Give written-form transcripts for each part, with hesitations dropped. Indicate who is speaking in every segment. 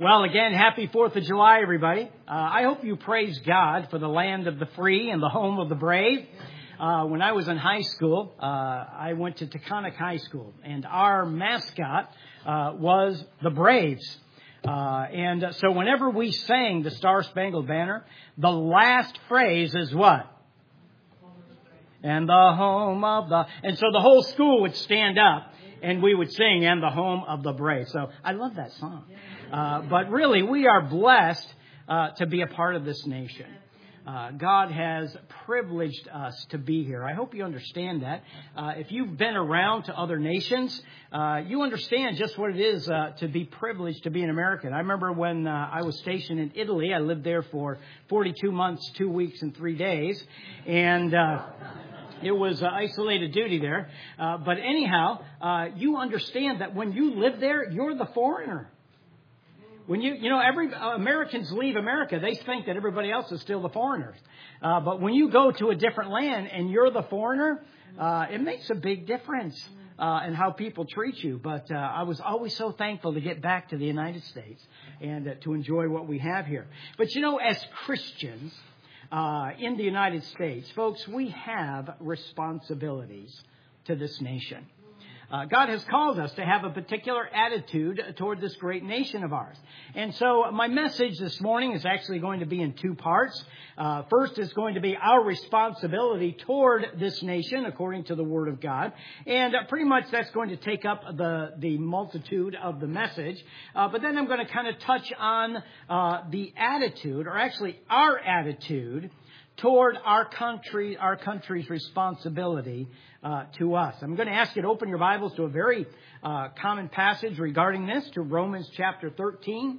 Speaker 1: Well, again, happy 4th of July, everybody. I hope you praise God for the land of the free and the home of the brave. When I was in high school, I went to Taconic High School, and our mascot was the Braves. And so whenever we sang the Star-Spangled Banner, the last phrase is what? And the home of the... And so the whole school would stand up, and we would sing, and the home of the brave. So I love that song. But really, we are blessed to be a part of this nation. God has privileged us to be here. I hope you understand that. If you've been around to other nations, you understand just what it is to be privileged to be an American. I remember when I was stationed in Italy. I lived there for 42 months, 2 weeks, and 3 days. And... it was isolated duty there. But anyhow, you understand that when you live there, you're the foreigner. When every Americans leave America, they think that everybody else is still the foreigners. But when you go to a different land and you're the foreigner, it makes a big difference in how people treat you. But I was always so thankful to get back to the United States and to enjoy what we have here. But as Christians, in the United States, folks, we have responsibilities to this nation. God has called us to have a particular attitude toward this great nation of ours. And so my message this morning is actually going to be in 2 parts. First is going to be our responsibility toward this nation according to the Word of God. And pretty much that's going to take up the multitude of the message. But then I'm going to kind of touch on the attitude, or actually our attitude, toward our country's responsibility to us. I'm going to ask you to open your Bibles to a very common passage regarding this, to Romans chapter 13.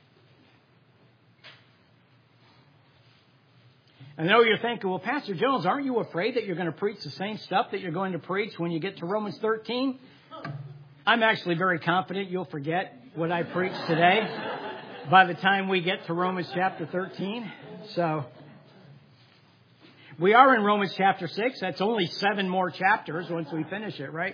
Speaker 1: I know you're thinking, well, Pastor Jones, aren't you afraid that you're going to preach the same stuff that you're going to preach when you get to Romans 13? I'm actually very confident you'll forget what I preached today by the time we get to Romans chapter 13. So... we are in Romans chapter 6. That's only 7 more chapters once we finish it, right?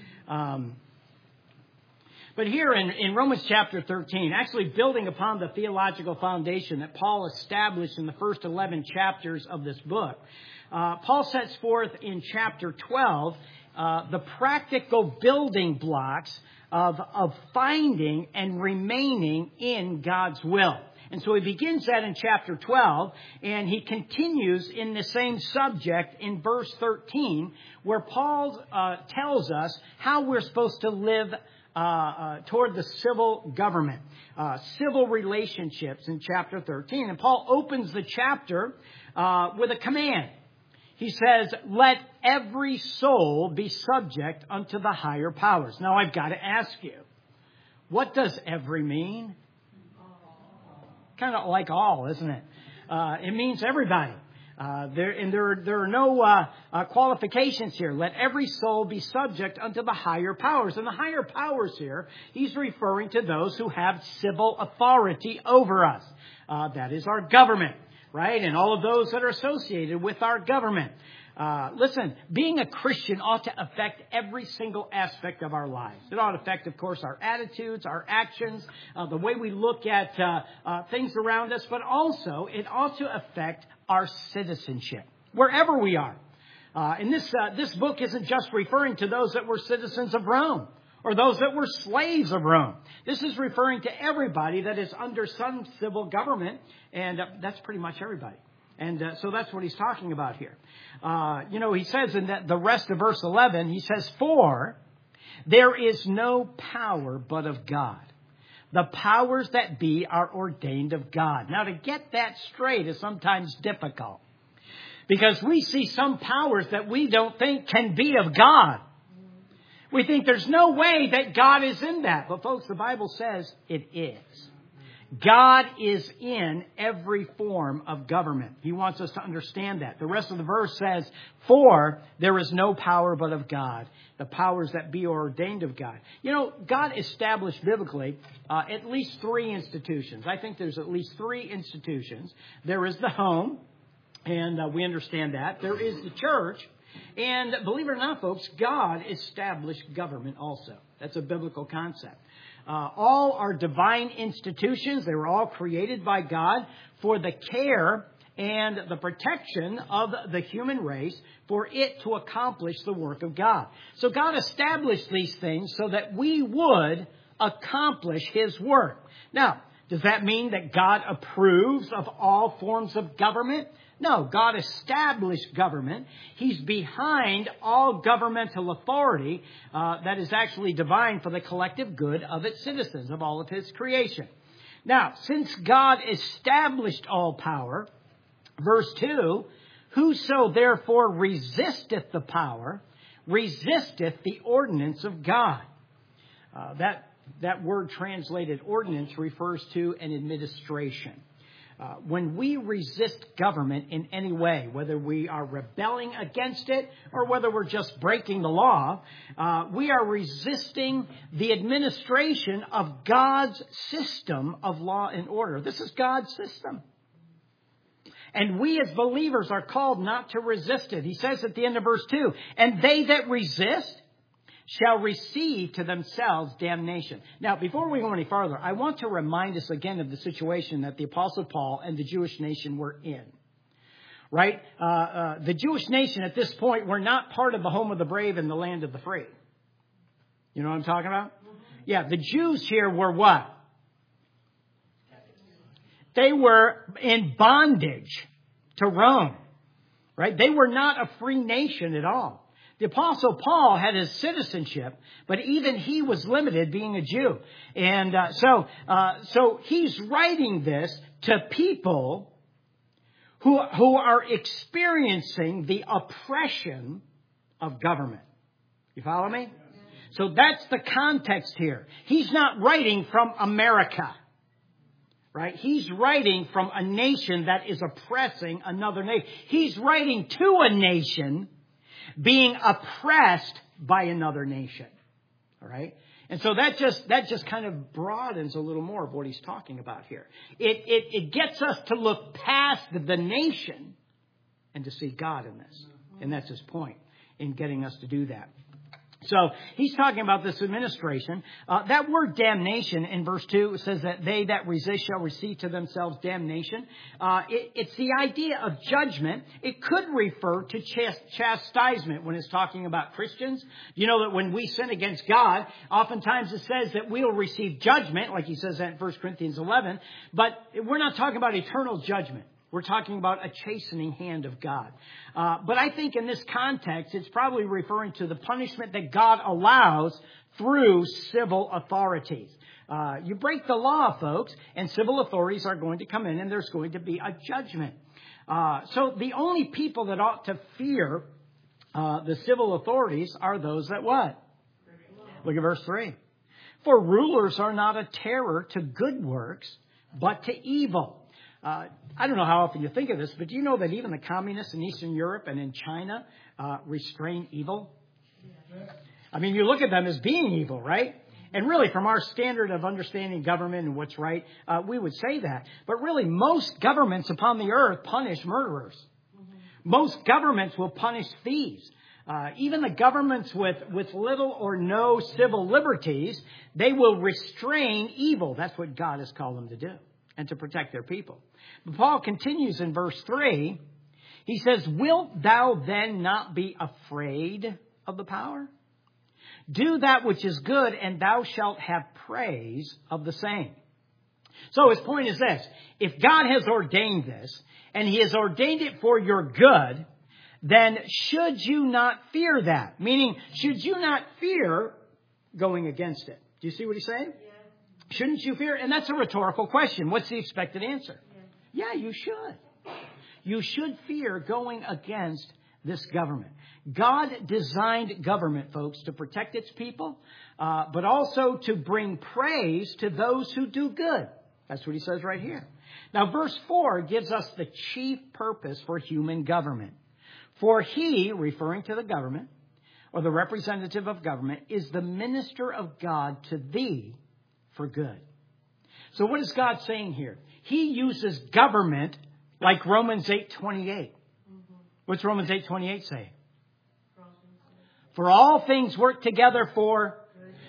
Speaker 1: But here in Romans chapter 13, actually building upon the theological foundation that Paul established in the first 11 chapters of this book, Paul sets forth in chapter 12 the practical building blocks of finding and remaining in God's will. And so he begins that in chapter 12, and he continues in the same subject in verse 13, where Paul tells us how we're supposed to live toward the civil government, civil relationships in chapter 13. And Paul opens the chapter with a command. He says, let every soul be subject unto the higher powers. Now, I've got to ask you, what does every mean? Kind of like all, isn't it? It means everybody. There are no qualifications here. Let every soul be subject unto the higher powers. And the higher powers here, he's referring to those who have civil authority over us. That is our government, right? And all of those that are associated with our government. Listen, being a Christian ought to affect every single aspect of our lives. It ought to affect, of course, our attitudes, our actions, the way we look at things around us, but also it ought to affect our citizenship, wherever we are. And this book isn't just referring to those that were citizens of Rome or those that were slaves of Rome. This is referring to everybody that is under some civil government, and that's pretty much everybody. And so that's what he's talking about here. He says in the rest of verse 11, he says, for there is no power but of God. The powers that be are ordained of God. Now, to get that straight is sometimes difficult, because we see some powers that we don't think can be of God. We think there's no way that God is in that. But folks, the Bible says it is. God is in every form of government. He wants us to understand that. The rest of the verse says, for there is no power but of God. The powers that be are ordained of God. God established biblically at least 3 institutions. I think there's at least 3 institutions. There is the home, and we understand that. There is the church. And believe it or not, folks, God established government also. That's a biblical concept. All are divine institutions. They were all created by God for the care and the protection of the human race, for it to accomplish the work of God. So God established these things so that we would accomplish His work. Now, does that mean that God approves of all forms of government? No, God established government. He's behind all governmental authority that is actually divine for the collective good of its citizens, of all of His creation. Now, since God established all power, verse 2, whoso therefore resisteth the power, resisteth the ordinance of God. That word translated ordinance refers to an administration. When we resist government in any way, whether we are rebelling against it or whether we're just breaking the law, we are resisting the administration of God's system of law and order. This is God's system. And we as believers are called not to resist it. He says at the end of verse 2, and they that resist shall receive to themselves damnation. Now, before we go any farther, I want to remind us again of the situation that the Apostle Paul and the Jewish nation were in. Right? The Jewish nation at this point were not part of the home of the brave and the land of the free. You know what I'm talking about? Yeah, the Jews here were what? They were in bondage to Rome. Right? They were not a free nation at all. The Apostle Paul had his citizenship, but even he was limited being a Jew. And so he's writing this to people who are experiencing the oppression of government. You follow me? So that's the context here. He's not writing from America. Right? He's writing from a nation that is oppressing another nation. He's writing to a nation being oppressed by another nation. All right? And so that just kind of broadens a little more of what he's talking about here. It gets us to look past the nation and to see God in this. And that's his point in getting us to do that. So he's talking about this administration. That word damnation in verse 2 says that they that resist shall receive to themselves damnation. It's the idea of judgment. It could refer to chastisement when it's talking about Christians. You know that when we sin against God, oftentimes it says that we'll receive judgment, like he says that in 1 Corinthians 11. But we're not talking about eternal judgment. We're talking about a chastening hand of God. But I think in this context, it's probably referring to the punishment that God allows through civil authorities. You break the law, folks, and civil authorities are going to come in and there's going to be a judgment. So the only people that ought to fear the civil authorities are those that what? Look at verse 3. For rulers are not a terror to good works, but to evil. I don't know how often you think of this, but do you know that even the communists in Eastern Europe and in China restrain evil? I mean, you look at them as being evil, right? And really, from our standard of understanding government and what's right, we would say that. But really, most governments upon the earth punish murderers. Most governments will punish thieves. Even the governments with little or no civil liberties, they will restrain evil. That's what God has called them to do, and to protect their people. But Paul continues in verse 3. He says, wilt thou then not be afraid of the power? Do that which is good, and thou shalt have praise of the same. So his point is this. If God has ordained this, and he has ordained it for your good, then should you not fear that? Meaning, should you not fear going against it? Do you see what he's saying? Yeah. Shouldn't you fear? And that's a rhetorical question. What's the expected answer? Yeah, you should. You should fear going against this government. God designed government, folks, to protect its people, but also to bring praise to those who do good. That's what he says right here. Now, verse 4 gives us the chief purpose for human government. For he, referring to the government, or the representative of government, is the minister of God to thee for good. So what is God saying here? He uses government like Romans 8:28. What's Romans 8:28 say? For all things work together for...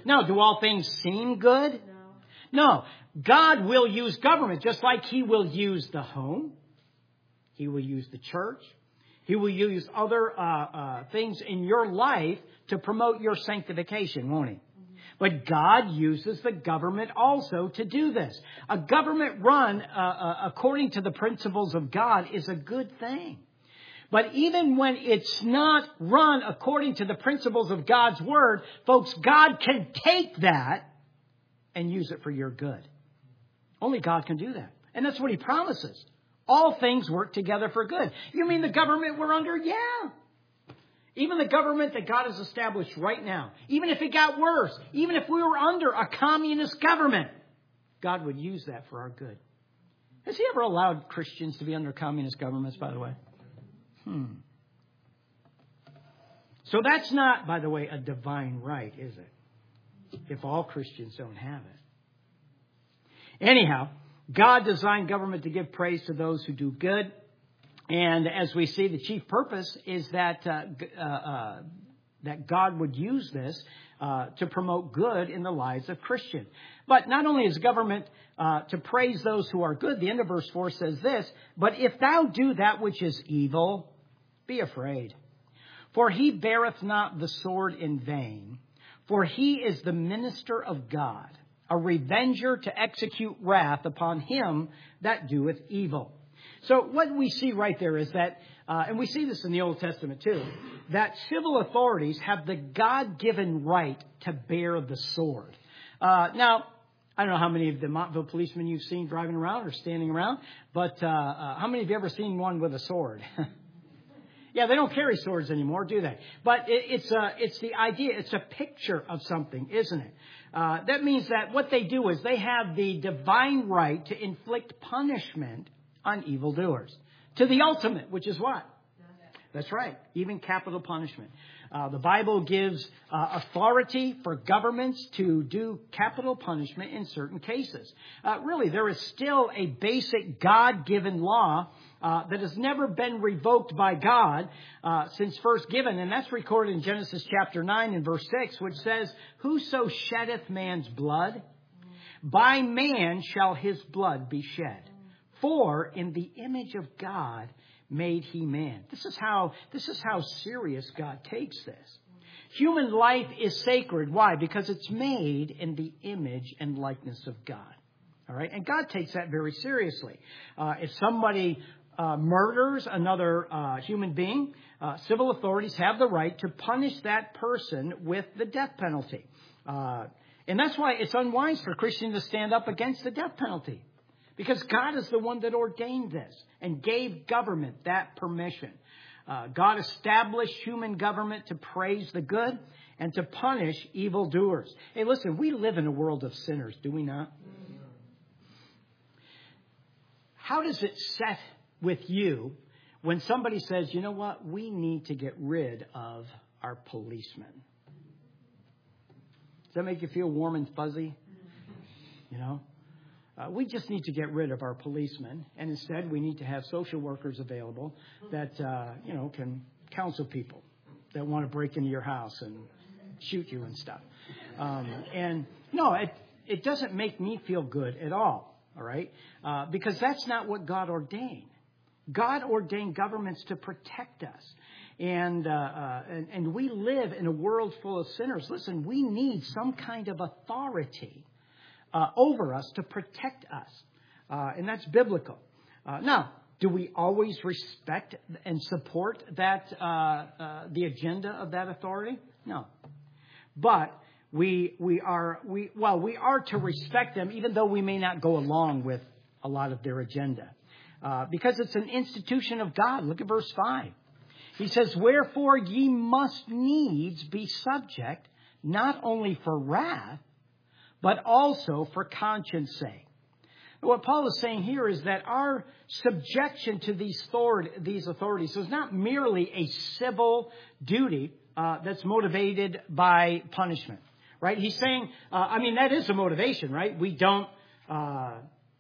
Speaker 1: Now, do all things seem good? No. God will use government just like He will use the home. He will use the church. He will use other things in your life to promote your sanctification, won't He? But God uses the government also to do this. A government run according to the principles of God is a good thing. But even when it's not run according to the principles of God's Word, folks, God can take that and use it for your good. Only God can do that. And that's what He promises. All things work together for good. You mean the government we're under? Yeah. Even the government that God has established right now, even if it got worse, even if we were under a communist government, God would use that for our good. Has He ever allowed Christians to be under communist governments, by the way? So that's not, by the way, a divine right, is it? If all Christians don't have it. Anyhow, God designed government to give praise to those who do good. And as we see, the chief purpose is that that God would use this to promote good in the lives of Christians. But not only is government to praise those who are good, the end of verse 4 says this, but if thou do that which is evil, be afraid. For he beareth not the sword in vain, for he is the minister of God, a revenger to execute wrath upon him that doeth evil. So what we see right there is that, and we see this in the Old Testament too, that civil authorities have the God-given right to bear the sword. Now, I don't know how many of the Montville policemen you've seen driving around or standing around, but how many of you ever seen one with a sword? Yeah, they don't carry swords anymore, do they? But it's the idea, it's a picture of something, isn't it? That means that what they do is they have the divine right to inflict punishment on evildoers. To the ultimate, which is what? That's right, even capital punishment. The Bible gives authority for governments to do capital punishment in certain cases. Really, there is still a basic God-given law that has never been revoked by God since first given. And that's recorded in Genesis chapter 9 and verse 6, which says, whoso sheddeth man's blood, by man shall his blood be shed. For in the image of God made he man. This is how serious God takes this. Human life is sacred. Why? Because it's made in the image and likeness of God. All right? And God takes that very seriously. If somebody murders another human being, civil authorities have the right to punish that person with the death penalty. And that's why it's unwise for Christians to stand up against the death penalty. Because God is the one that ordained this and gave government that permission. God established human government to praise the good and to punish evildoers. Hey, listen, we live in a world of sinners, do we not? How does it set with you when somebody says, you know what, we need to get rid of our policemen? Does that make you feel warm and fuzzy? You know? We just need to get rid of our policemen, and instead we need to have social workers available that, can counsel people that want to break into your house and shoot you and stuff. And no, it doesn't make me feel good at all right? Because that's not what God ordained. God ordained governments to protect us. And we live in a world full of sinners. Listen, we need some kind of authority over us to protect us. And that's biblical. Now, do we always respect and support that the agenda of that authority? No. But we are to respect them, even though we may not go along with a lot of their agenda. Because it's an institution of God. Look at verse 5. He says, wherefore ye must needs be subject, not only for wrath, but also for conscience sake. What Paul is saying here is that our subjection to these authorities is not merely a civil duty that's motivated by punishment, right? He's saying, that is a motivation, right? We don't, I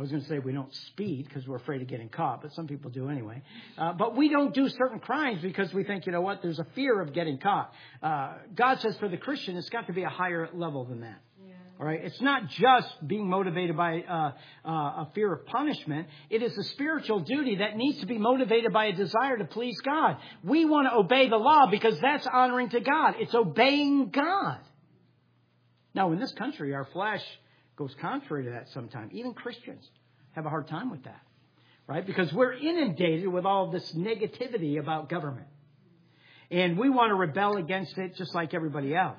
Speaker 1: was going to say we don't speed because we're afraid of getting caught, but some people do anyway. But we don't do certain crimes because we think, you know what, there's a fear of getting caught. God says for the Christian, it's got to be a higher level than that. All right. It's not just being motivated by a fear of punishment. It is a spiritual duty that needs to be motivated by a desire to please God. We want to obey the law because that's honoring to God. It's obeying God. Now, in this country, our flesh goes contrary to that sometimes. Even Christians have a hard time with that, right? Because we're inundated with all this negativity about government. And we want to rebel against it just like everybody else.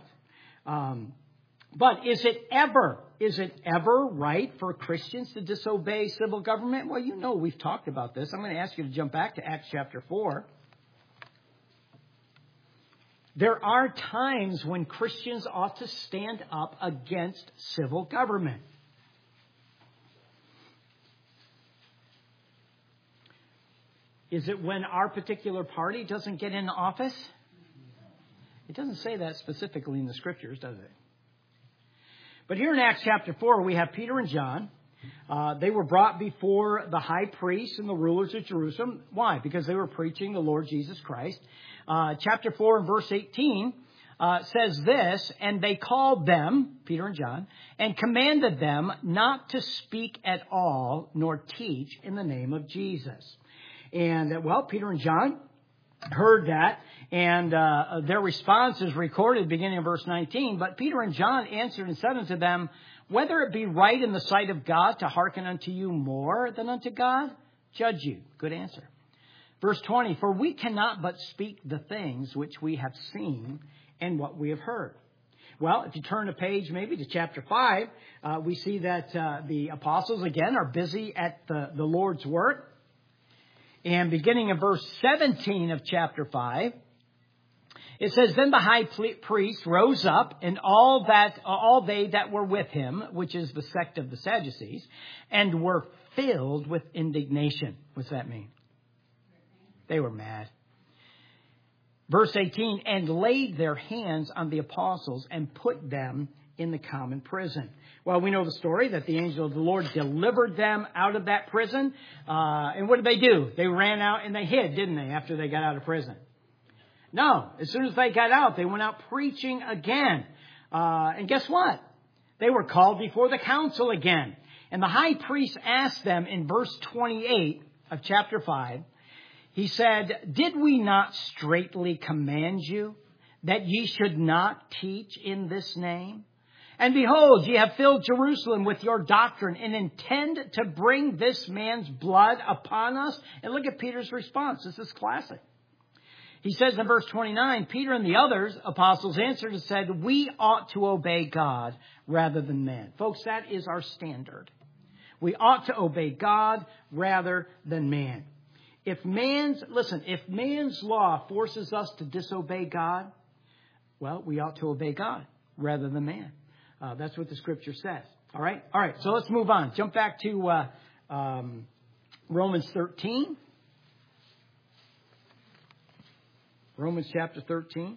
Speaker 1: But is it ever right for Christians to disobey civil government? Well, you know, we've talked about this. I'm going to ask you to jump back to Acts chapter 4. There are times when Christians ought to stand up against civil government. Is it when our particular party doesn't get into office? It doesn't say that specifically in the scriptures, does it? But here in Acts chapter 4, we have Peter and John. They were brought before the high priests and the rulers of Jerusalem. Why? Because they were preaching the Lord Jesus Christ. Chapter 4 and verse 18 says this, and they called them, Peter and John, and commanded them not to speak at all nor teach in the name of Jesus. And, well, Peter and John heard that, and their response is recorded beginning in verse 19. But Peter and John answered and said unto them, whether it be right in the sight of God to hearken unto you more than unto God, judge you. Good answer. Verse 20, for we cannot but speak the things which we have seen and what we have heard. Well, if you turn a page maybe to chapter 5, we see that the apostles again are busy at the Lord's work. And beginning in verse 17 of chapter 5, it says, then the high priest rose up, and all they that were with him, which is the sect of the Sadducees, and were filled with indignation. What's that mean? They were mad. Verse 18, and laid their hands on the apostles and put them in the common prison. Well, we know the story that the angel of the Lord delivered them out of that prison. And what did they do? They ran out and they hid, didn't they, after they got out of prison? No. As soon as they got out, they went out preaching again. And guess what? They were called before the council again. And the high priest asked them in verse 28 of chapter 5, he said, did we not straitly command you that ye should not teach in this name? And behold, ye have filled Jerusalem with your doctrine and intend to bring this man's blood upon us. And look at Peter's response. This is classic. He says in verse 29, Peter and the others apostles answered and said, we ought to obey God rather than man. Folks, that is our standard. We ought to obey God rather than man. If man's law forces us to disobey God, well, we ought to obey God rather than man. That's what the scripture says. All right. So let's move on. Jump back to Romans 13. Romans chapter 13.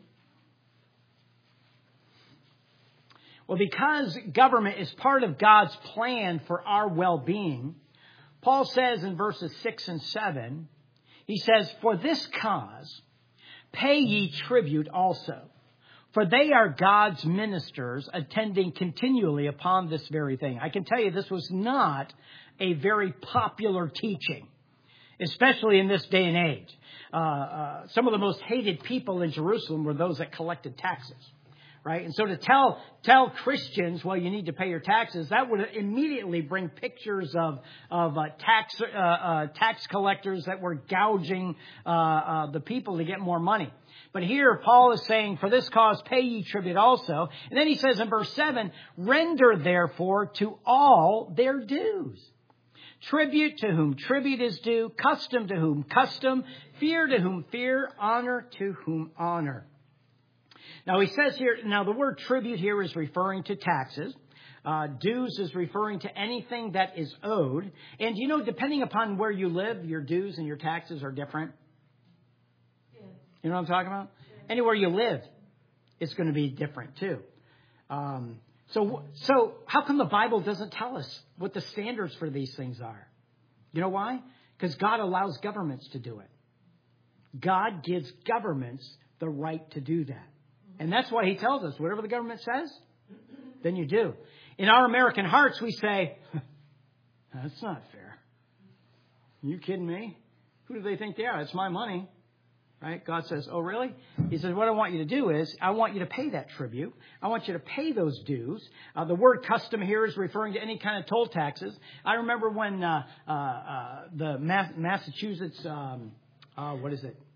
Speaker 1: Well, because government is part of God's plan for our well-being, Paul says in verses 6 and 7, he says, for this cause pay ye tribute also. For they are God's ministers, attending continually upon this very thing. I can tell you this was not a very popular teaching, especially in this day and age. Some of the most hated people in Jerusalem were those that collected taxes, right? And so to tell Christians, well, you need to pay your taxes, that would immediately bring pictures of tax collectors that were gouging the people to get more money. But here Paul is saying, for this cause pay ye tribute also. And then he says in verse 7, render therefore to all their dues. Tribute to whom tribute is due, custom to whom custom, fear to whom fear, honor to whom honor. Now he says here, now the word tribute here is referring to taxes. Dues is referring to anything that is owed. And you know, depending upon where you live, your dues and your taxes are different. You know what I'm talking about? Anywhere you live, it's going to be different too. So how come the Bible doesn't tell us what the standards for these things are? You know why? Because God allows governments to do it. God gives governments the right to do that. And that's why He tells us, whatever the government says, then you do. In our American hearts, we say, that's not fair. Are you kidding me? Who do they think they are? It's my money. Right? God says, oh, really? He says, what I want you to do is, I want you to pay that tribute. I want you to pay those dues. The word custom here is referring to any kind of toll taxes. I remember when the Massachusetts, what is it?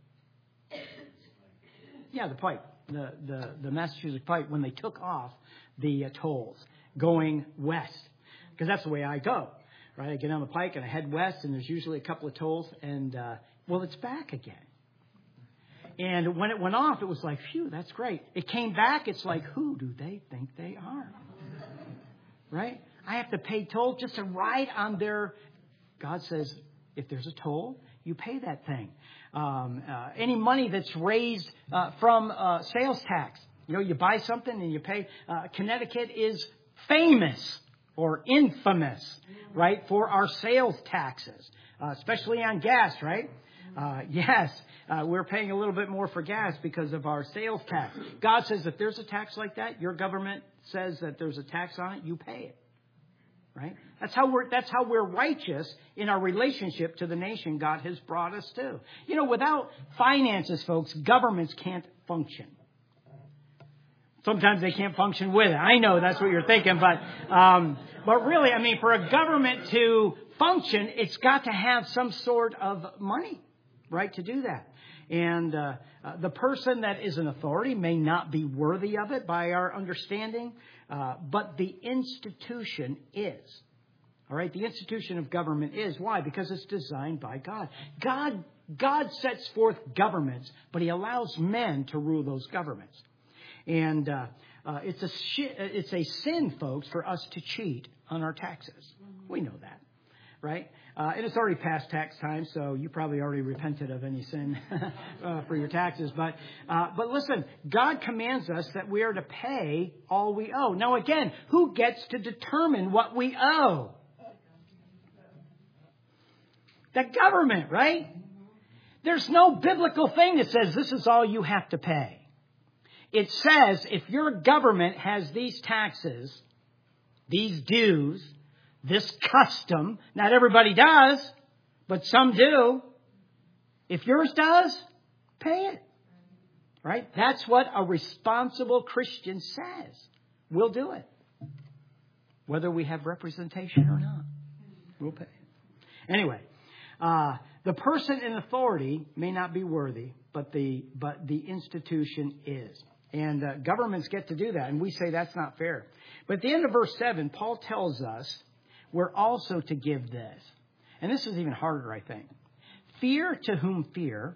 Speaker 1: Yeah, the pipe. The Massachusetts pipe, when they took off the tolls going west. Because that's the way I go. Right? I get on the pike and I head west, and there's usually a couple of tolls. And, it's back again. And when it went off, it was like, phew, that's great. It came back. It's like, who do they think they are? Right? I have to pay toll just to ride on their... God says, if there's a toll, you pay that thing. Any money that's raised from sales tax. You buy something and you pay. Connecticut is famous or infamous, right, for our sales taxes, especially on gas, right? Yes, we're paying a little bit more for gas because of our sales tax. God says if there's a tax like that, your government says that there's a tax on it, you pay it. Right? That's how we're righteous in our relationship to the nation God has brought us to. Without finances, folks, governments can't function. Sometimes they can't function with it. I know that's what you're thinking, but really, for a government to function, it's got to have some sort of money, right, to do that. And the person that is an authority may not be worthy of it by our understanding, but the institution is. All right, the institution of government is. Why? Because it's designed by God. God sets forth governments, but He allows men to rule those governments. And it's a sin, folks, for us to cheat on our taxes. We know that. Right? And it's already past tax time, so you probably already repented of any sin for your taxes. But listen, God commands us that we are to pay all we owe. Now, again, who gets to determine what we owe? The government, right? There's no biblical thing that says this is all you have to pay. It says if your government has these taxes, these dues, this custom, not everybody does, but some do. If yours does, pay it. Right? That's what a responsible Christian says. We'll do it. Whether we have representation or not, we'll pay it. Anyway, the person in authority may not be worthy, but the institution is. And governments get to do that, and we say that's not fair. But at the end of verse 7, Paul tells us we're also to give this. And this is even harder, I think. Fear to whom fear,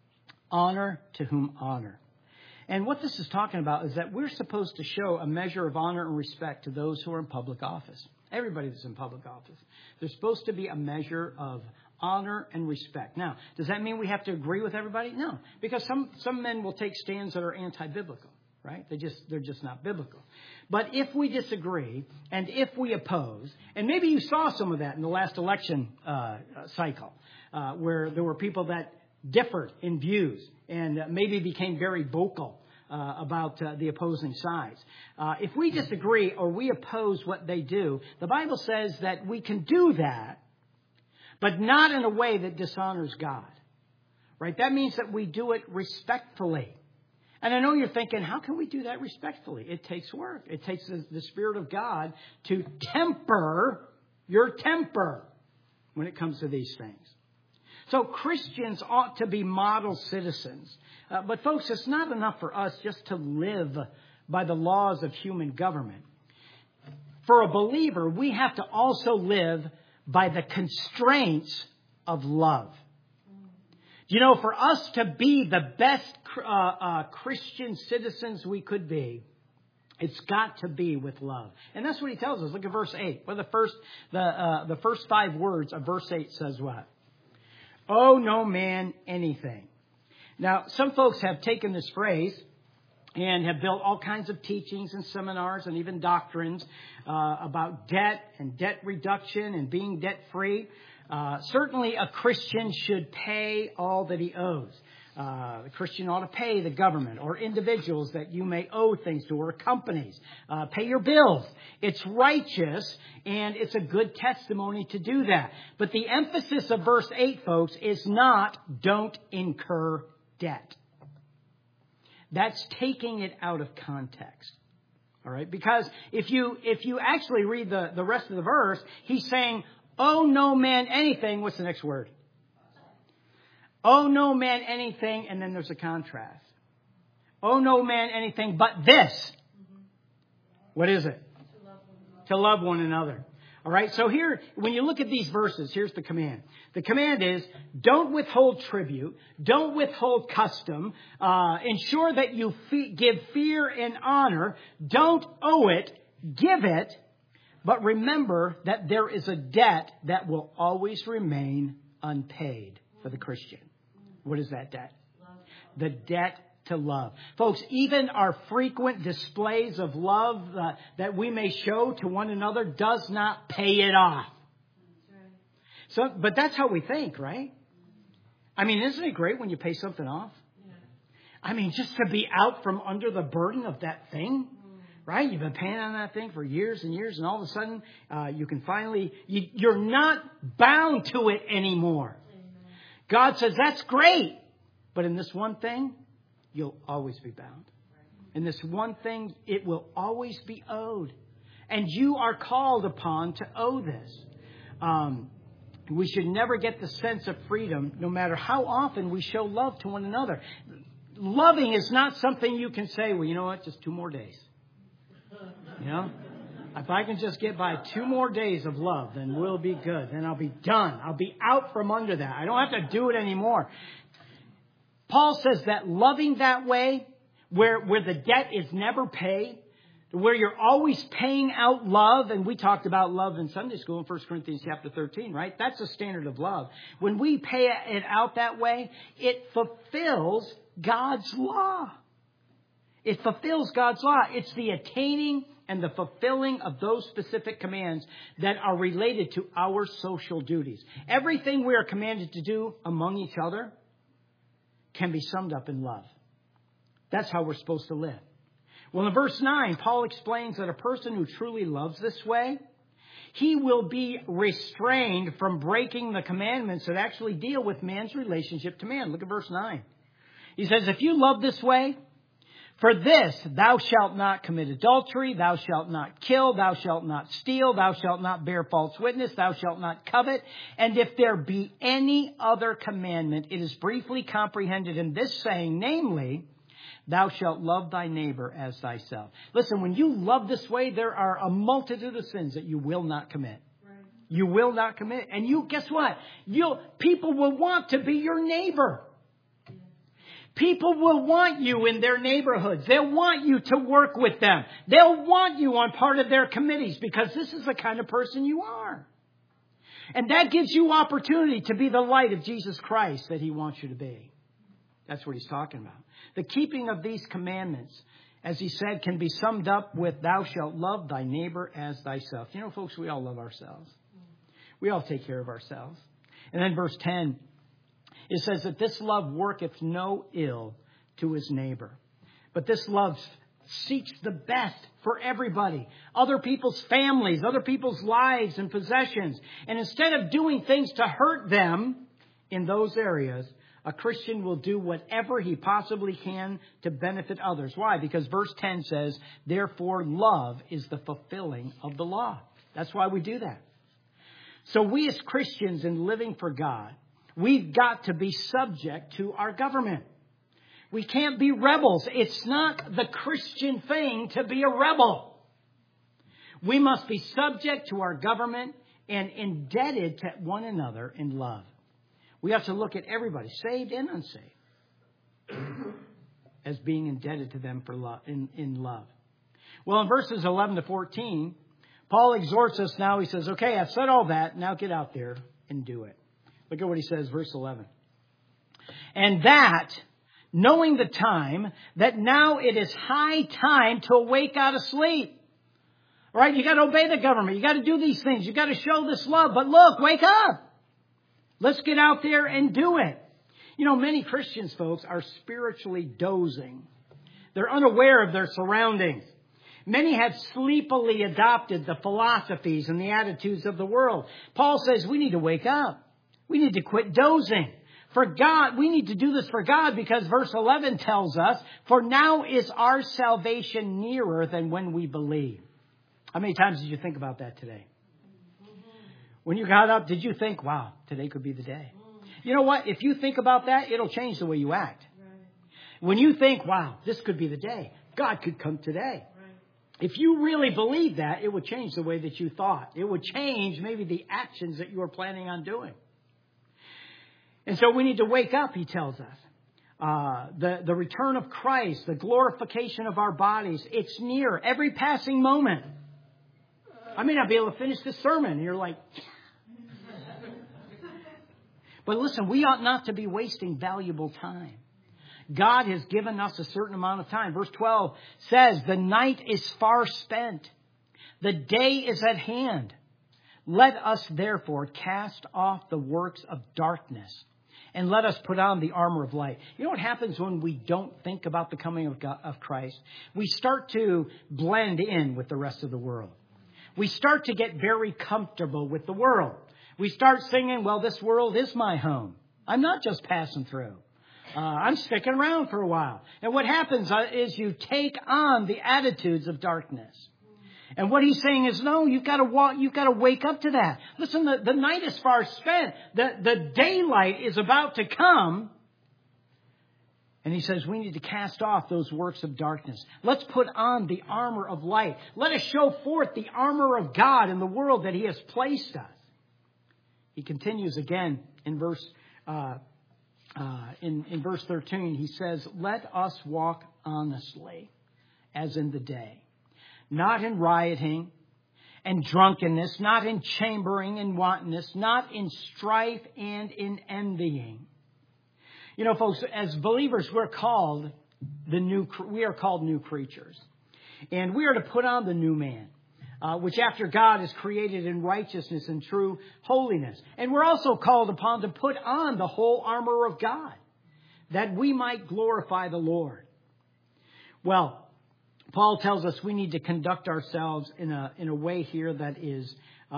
Speaker 1: honor to whom honor. And what this is talking about is that we're supposed to show a measure of honor and respect to those who are in public office. Everybody that's in public office. There's supposed to be a measure of honor and respect. Now, does that mean we have to agree with everybody? No, because some men will take stands that are anti-biblical, right? They're just not biblical. But if we disagree and if we oppose, and maybe you saw some of that in the last election cycle, where there were people that differed in views and maybe became very vocal about the opposing sides. If we disagree or we oppose what they do, the Bible says that we can do that, but not in a way that dishonors God. Right? That means that we do it respectfully. And I know you're thinking, how can we do that respectfully? It takes work. It takes the Spirit of God to temper your temper when it comes to these things. So Christians ought to be model citizens. But folks, it's not enough for us just to live by the laws of human government. For a believer, we have to also live by the constraints of love. For us to be the best Christian citizens we could be, it's got to be with love. And that's what he tells us. Look at verse 8. Well, the first 5 words of verse 8 says what? Owe no man anything. Now, some folks have taken this phrase and have built all kinds of teachings and seminars and even doctrines about debt and debt reduction and being debt-free. Certainly a Christian should pay all that he owes. The Christian ought to pay the government or individuals that you may owe things to, or companies. Pay your bills. It's righteous, and it's a good testimony to do that. But the emphasis of verse 8, folks, is not don't incur debt. That's taking it out of context. All right? Because if you actually read the rest of the verse, he's saying, owe no man anything. What's the next word? Owe no man anything, and then there's a contrast. Owe no man anything but this. What is it? To love one another. All right, so here, when you look at these verses, here's the command. The command is, don't withhold tribute, don't withhold custom, ensure that you give fear and honor, don't owe it, give it, but remember that there is a debt that will always remain unpaid for the Christian. What is that debt? The debt to love. Folks, even our frequent displays of love that we may show to one another does not pay it off. So, but that's how we think, right? I mean, isn't it great when you pay something off? I mean, just to be out from under the burden of that thing, right? You've been paying on that thing for years and years, and all of a sudden, you can finally, you're not bound to it anymore. God says, that's great. But in this one thing, you'll always be bound. In this one thing, it will always be owed. And you are called upon to owe this. We should never get the sense of freedom, no matter how often we show love to one another. Loving is not something you can say, well, you know what, just 2 more days. You know? If I can just get by 2 more days of love, then we'll be good. Then I'll be done. I'll be out from under that. I don't have to do it anymore. Paul says that loving that way, where the debt is never paid, where you're always paying out love, and we talked about love in Sunday school in 1 Corinthians chapter 13, right? That's a standard of love. When we pay it out that way, it fulfills God's law. It fulfills God's law. It's the attaining and the fulfilling of those specific commands that are related to our social duties. Everything we are commanded to do among each other can be summed up in love. That's how we're supposed to live. Well, in verse 9, Paul explains that a person who truly loves this way, he will be restrained from breaking the commandments that actually deal with man's relationship to man. Look at verse 9. He says, if you love this way, for this, thou shalt not commit adultery, thou shalt not kill, thou shalt not steal, thou shalt not bear false witness, thou shalt not covet. And if there be any other commandment, it is briefly comprehended in this saying, namely, thou shalt love thy neighbor as thyself. Listen, when you love this way, there are a multitude of sins that you will not commit. Right. You will not commit. And guess what? People will want to be your neighbor. People will want you in their neighborhoods. They'll want you to work with them. They'll want you on part of their committees because this is the kind of person you are. And that gives you opportunity to be the light of Jesus Christ that he wants you to be. That's what he's talking about. The keeping of these commandments, as he said, can be summed up with thou shalt love thy neighbor as thyself. You know, folks, we all love ourselves. We all take care of ourselves. And then verse 10. It says that this love worketh no ill to his neighbor. But this love seeks the best for everybody. Other people's families, other people's lives and possessions. And instead of doing things to hurt them in those areas, a Christian will do whatever he possibly can to benefit others. Why? Because verse 10 says, therefore love is the fulfilling of the law. That's why we do that. So we as Christians in living for God, we've got to be subject to our government. We can't be rebels. It's not the Christian thing to be a rebel. We must be subject to our government and indebted to one another in love. We have to look at everybody, saved and unsaved, as being indebted to them for love, in love. Well, in verses 11 to 14, Paul exhorts us now. He says, okay, I've said all that. Now get out there and do it. Look at what he says, verse 11. And that knowing the time, that now it is high time to awake out of sleep. All right, you got to obey the government. You got to do these things. You got to show this love. But look, wake up. Let's get out there and do it. You know, many Christians, folks, are spiritually dozing. They're unaware of their surroundings. Many have sleepily adopted the philosophies and the attitudes of the world. Paul says we need to wake up. We need to quit dozing. For God, we need to do this for God because verse 11 tells us, for now is our salvation nearer than when we believe. How many times did you think about that today? When you got up, did you think, wow, today could be the day? You know what? If you think about that, it'll change the way you act. When you think, wow, this could be the day. God could come today. If you really believe that, it would change the way that you thought. It would change maybe the actions that you were planning on doing. And so we need to wake up, he tells us. The return of Christ, the glorification of our bodies, it's near every passing moment. I may not be able to finish this sermon. And you're like, but listen, we ought not to be wasting valuable time. God has given us a certain amount of time. Verse 12 says, the night is far spent. The day is at hand. Let us therefore cast off the works of darkness and let us put on the armor of light. You know what happens when we don't think about the coming of God, of Christ? We start to blend in with the rest of the world. We start to get very comfortable with the world. We start singing, well, this world is my home. I'm not just passing through. I'm sticking around for a while. And what happens is you take on the attitudes of darkness. And what he's saying is, no, you've got to wake up to that. Listen, the night is far spent. The daylight is about to come. And he says we need to cast off those works of darkness. Let's put on the armor of light. Let us show forth the armor of God in the world that he has placed us. He continues again in verse in verse 13. He says, let us walk honestly as in the day, not in rioting and drunkenness, not in chambering and wantonness, not in strife and in envying. You know, folks, as believers, we are called new creatures. And we are to put on the new man, which after God is created in righteousness and true holiness. And we're also called upon to put on the whole armor of God, that we might glorify the Lord. Well, Paul tells us we need to conduct ourselves in a way here that is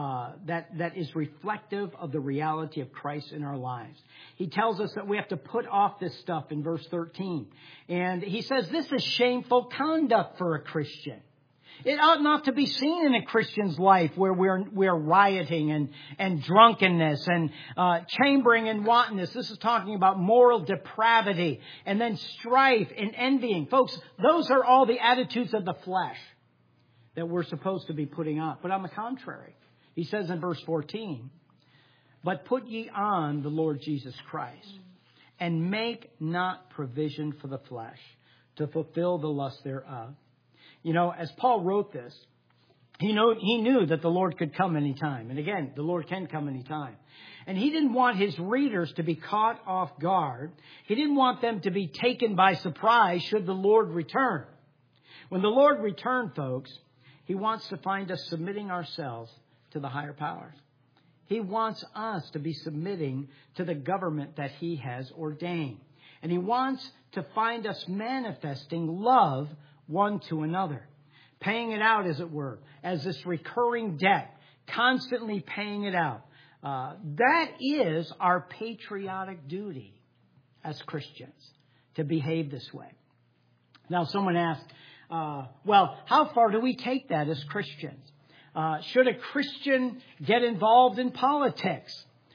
Speaker 1: reflective of the reality of Christ in our lives. He tells us that we have to put off this stuff in verse 13. And he says this is shameful conduct for a Christian. It ought not to be seen in a Christian's life where we're rioting and drunkenness and chambering and wantonness. This is talking about moral depravity and then strife and envying. Folks, those are all the attitudes of the flesh that we're supposed to be putting on. But on the contrary, he says in verse 14, but put ye on the Lord Jesus Christ and make not provision for the flesh to fulfill the lust thereof. You know, as Paul wrote this, he knew that the Lord could come anytime. And again, the Lord can come anytime. And he didn't want his readers to be caught off guard. He didn't want them to be taken by surprise should the Lord return. When the Lord returned, folks, he wants to find us submitting ourselves to the higher powers. He wants us to be submitting to the government that he has ordained. And he wants to find us manifesting love one to another, paying it out, as it were, as this recurring debt, constantly paying it out. That is our patriotic duty as Christians, to behave this way. Now, someone asked, well, how far do we take that as Christians? Should a Christian get involved in politics?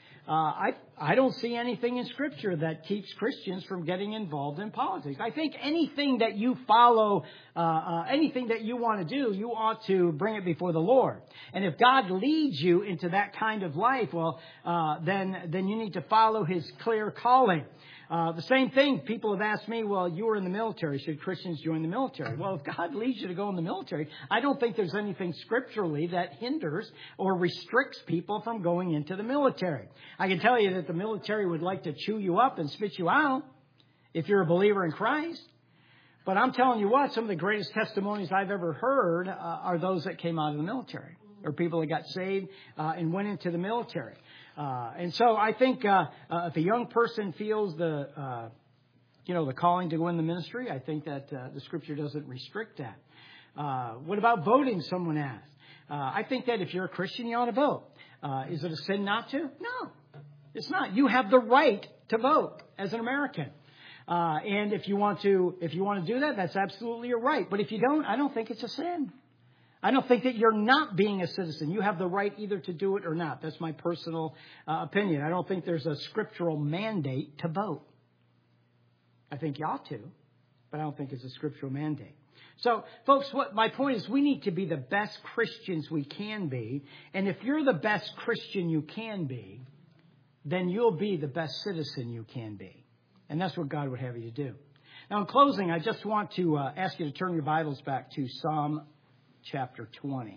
Speaker 1: I don't see anything in Scripture that keeps Christians from getting involved in politics. I think anything that you follow, anything that you want to do, you ought to bring it before the Lord. And if God leads you into that kind of life, well, then you need to follow his clear calling. The same thing, people have asked me, well, you were in the military. Should Christians join the military? Well, if God leads you to go in the military, I don't think there's anything scripturally that hinders or restricts people from going into the military. I can tell you that the military would like to chew you up and spit you out if you're a believer in Christ. But I'm telling you what, some of the greatest testimonies I've ever heard are those that came out of the military, or people that got saved and went into the military. And so I think if a young person feels the calling to go in the ministry, I think that the Scripture doesn't restrict that. What about voting? Someone asked. I think that if you're a Christian, you ought to vote. Is it a sin not to? No, it's not. You have the right to vote as an American. And if you want to do that, that's absolutely your right. But if you don't, I don't think it's a sin. I don't think that you're not being a citizen. You have the right either to do it or not. That's my personal opinion. I don't think there's a scriptural mandate to vote. I think you ought to, but I don't think it's a scriptural mandate. So, folks, what my point is, we need to be the best Christians we can be. And if you're the best Christian you can be, then you'll be the best citizen you can be. And that's what God would have you to do. Now, in closing, I just want to ask you to turn your Bibles back to Psalm chapter 20.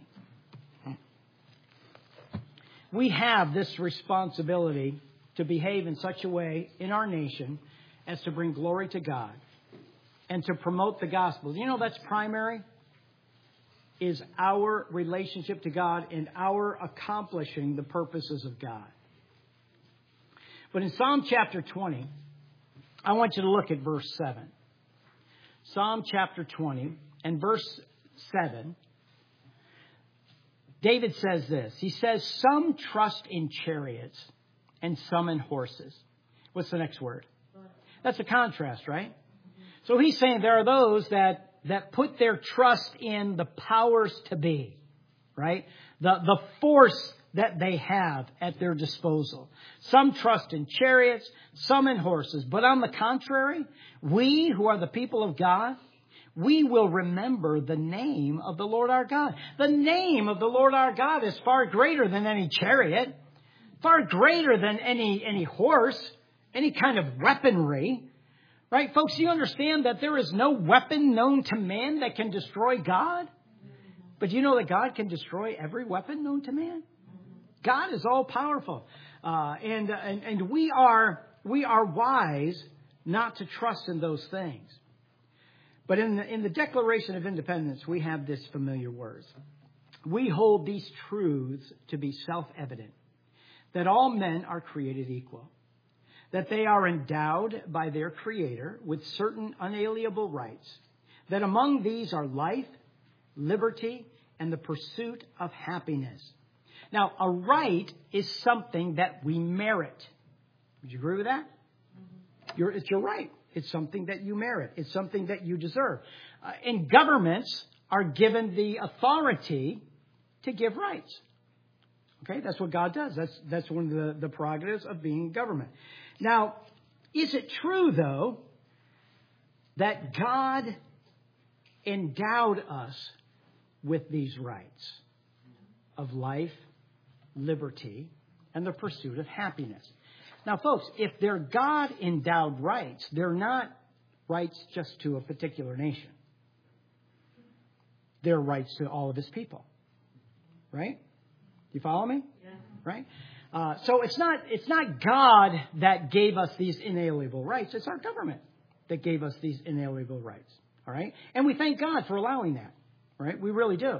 Speaker 1: We have this responsibility to behave in such a way in our nation as to bring glory to God and to promote the gospel. You know, that's primary, is our relationship to God and our accomplishing the purposes of God. But in Psalm chapter 20, I want you to look at verse 7. Psalm chapter 20 and verse 7. David says this. He says, some trust in chariots and some in horses. What's the next word? That's a contrast, right? So he's saying there are those that put their trust in the powers to be, right? The force that they have at their disposal. Some trust in chariots, some in horses. But on the contrary, we who are the people of God, we will remember the name of the Lord our God. The name of the Lord our God is far greater than any chariot, far greater than any horse, any kind of weaponry. Right, folks, do you understand that there is no weapon known to man that can destroy God? But you know that God can destroy every weapon known to man? God is all powerful. And we are wise not to trust in those things. But in the Declaration of Independence, we have this familiar words. We hold these truths to be self-evident, that all men are created equal, that they are endowed by their Creator with certain unalienable rights, that among these are life, liberty, and the pursuit of happiness. Now, a right is something that we merit. Would you agree with that? It's your right. It's something that you merit. It's something that you deserve. And governments are given the authority to give rights. Okay, that's what God does. That's one of the prerogatives of being government. Now, is it true, though, that God endowed us with these rights of life, liberty, and the pursuit of happiness? Now, folks, if they're God-endowed rights, they're not rights just to a particular nation. They're rights to all of His people. Right? You follow me? Yeah. Right? So it's not God that gave us these inalienable rights. It's our government that gave us these inalienable rights. All right? And we thank God for allowing that. Right? We really do.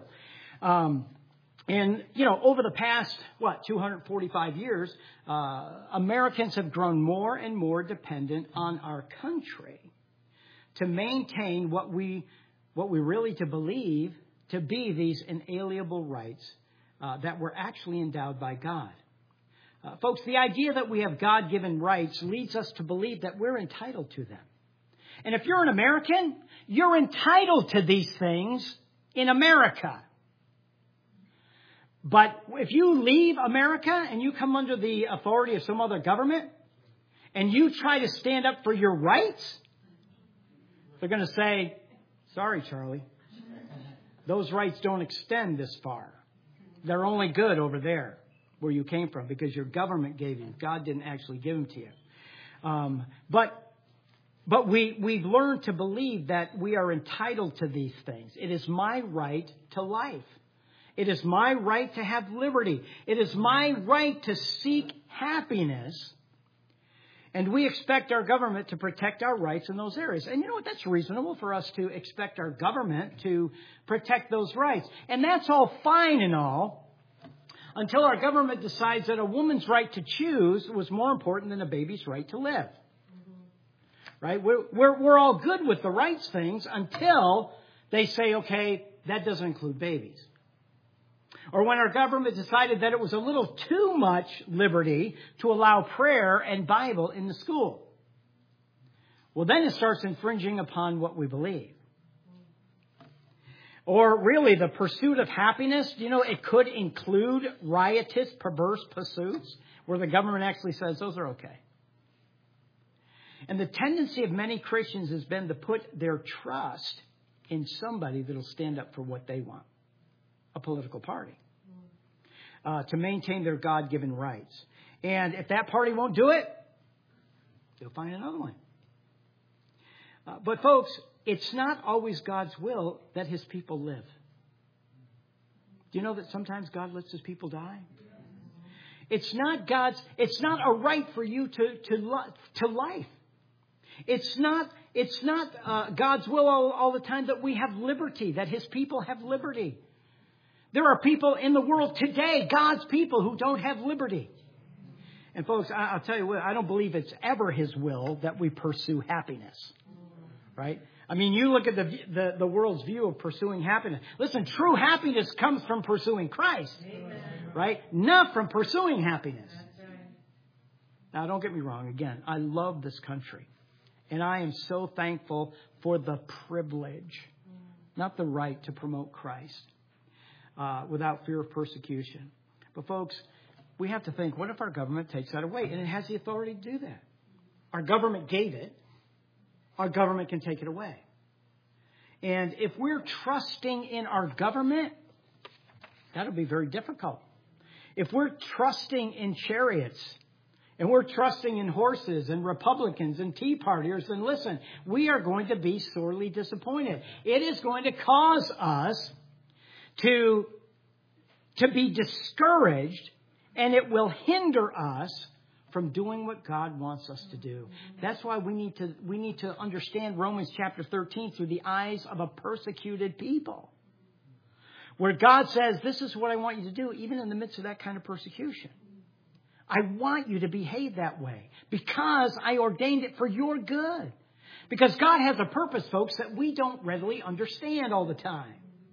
Speaker 1: And, over the past, 245 years, Americans have grown more and more dependent on our country to maintain what we really to believe to be these inalienable rights that were actually endowed by God. Folks, the idea that we have God-given rights leads us to believe that we're entitled to them. And if you're an American, you're entitled to these things in America. But if you leave America and you come under the authority of some other government and you try to stand up for your rights, they're going to say, sorry, Charlie, those rights don't extend this far. They're only good over there where you came from because your government gave you. God didn't actually give them to you. But we've learned to believe that we are entitled to these things. It is my right to life. It is my right to have liberty. It is my right to seek happiness. And we expect our government to protect our rights in those areas. And you know what? That's reasonable for us to expect our government to protect those rights. And that's all fine and all until our government decides that a woman's right to choose was more important than a baby's right to live. Right? We're all good with the rights things until they say, okay, that doesn't include babies. Or when our government decided that it was a little too much liberty to allow prayer and Bible in the school. Well, then it starts infringing upon what we believe. Or really the pursuit of happiness, it could include riotous, perverse pursuits where the government actually says those are okay. And the tendency of many Christians has been to put their trust in somebody that will stand up for what they want. A political party, to maintain their God-given rights. And if that party won't do it, they'll find another one. But folks, it's not always God's will that his people live. Do you know that sometimes God lets his people die? It's not a right for you to life. It's not God's will all the time that we have liberty, that his people have liberty. There are people in the world today, God's people, who don't have liberty. And folks, I'll tell you what, I don't believe it's ever his will that we pursue happiness. Right? I mean, you look at the world's view of pursuing happiness. Listen, true happiness comes from pursuing Christ. Amen. Right? Not from pursuing happiness. Now, don't get me wrong. Again, I love this country. And I am so thankful for the privilege, not the right, to promote Christ. Without fear of persecution. But folks, we have to think, what if our government takes that away? And it has the authority to do that. Our government gave it. Our government can take it away. And if we're trusting in our government, that'll be very difficult. If we're trusting in chariots, and we're trusting in horses and Republicans and Tea Partiers, then listen, we are going to be sorely disappointed. It is going to cause us to be discouraged, and it will hinder us from doing what God wants us to do. That's why we need to understand Romans chapter 13 through the eyes of a persecuted people. Where God says, this is what I want you to do, even in the midst of that kind of persecution. I want you to behave that way because I ordained it for your good. Because God has a purpose, folks, that we don't readily understand all the time.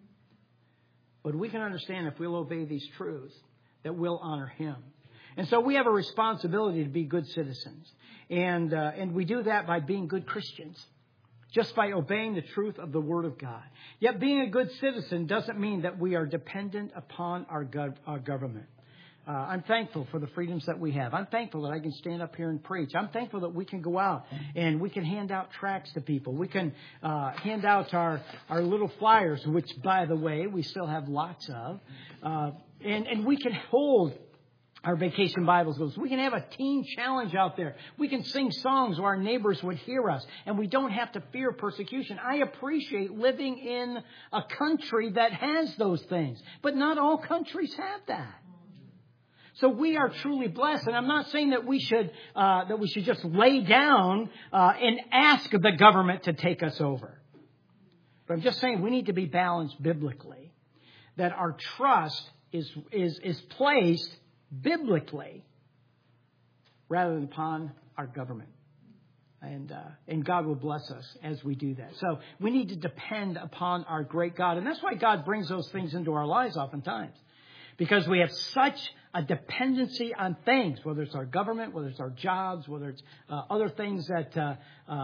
Speaker 1: But we can understand if we'll obey these truths that we'll honor him. And so we have a responsibility to be good citizens. And we do that by being good Christians. Just by obeying the truth of the Word of God. Yet being a good citizen doesn't mean that we are dependent upon our government. I'm thankful for the freedoms that we have. I'm thankful that I can stand up here and preach. I'm thankful that we can go out and we can hand out tracts to people. We can hand out our little flyers, which, by the way, we still have lots of. And we can hold our Vacation Bible Schools. We can have a teen challenge out there. We can sing songs where our neighbors would hear us. And we don't have to fear persecution. I appreciate living in a country that has those things. But not all countries have that. So we are truly blessed, and I'm not saying that we should just lay down and ask the government to take us over. But I'm just saying we need to be balanced biblically, that our trust is placed biblically rather than upon our government, and God will bless us as we do that. So we need to depend upon our great God, and that's why God brings those things into our lives oftentimes. Because we have such a dependency on things, whether it's our government, whether it's our jobs, whether it's other things that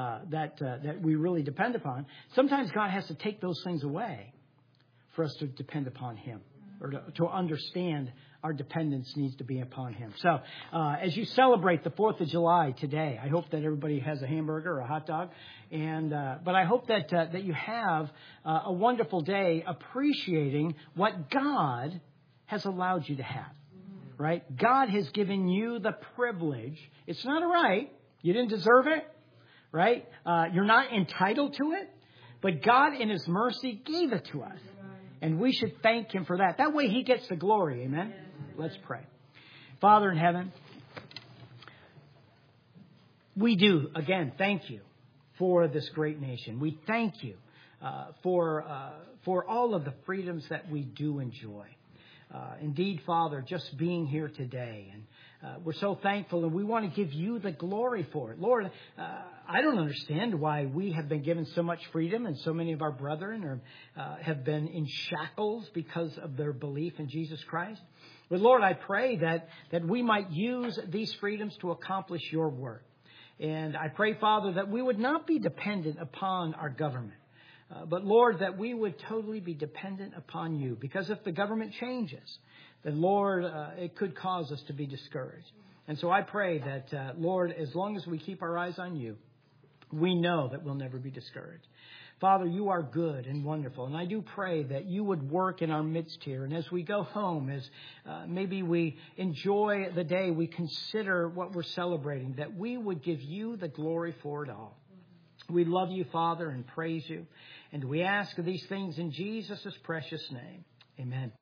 Speaker 1: we really depend upon. Sometimes God has to take those things away for us to depend upon him, or to understand our dependence needs to be upon him. So as you celebrate the 4th of July today, I hope that everybody has a hamburger or a hot dog. But I hope that you have a wonderful day appreciating what God has allowed you to have, right? God has given you the privilege. It's not a right. You didn't deserve it, right? You're not entitled to it, but God in his mercy gave it to us. And we should thank him for that. That way he gets the glory. Amen. Let's pray. Father in heaven, We do, again, thank you for this great nation. We thank you for all of the freedoms that we do enjoy. Indeed, Father, just being here today, and we're so thankful, and we want to give you the glory for it. Lord, I don't understand why we have been given so much freedom, and so many of our brethren have been in shackles because of their belief in Jesus Christ. But Lord, I pray that we might use these freedoms to accomplish your work. And I pray, Father, that we would not be dependent upon our government. But Lord, that we would totally be dependent upon you. Because if the government changes, then Lord, it could cause us to be discouraged. And so I pray that, Lord, as long as we keep our eyes on you, we know that we'll never be discouraged. Father, you are good and wonderful. And I do pray that you would work in our midst here. And as we go home, as maybe we enjoy the day, we consider what we're celebrating, that we would give you the glory for it all. We love you, Father, and praise you. And we ask these things in Jesus' precious name. Amen.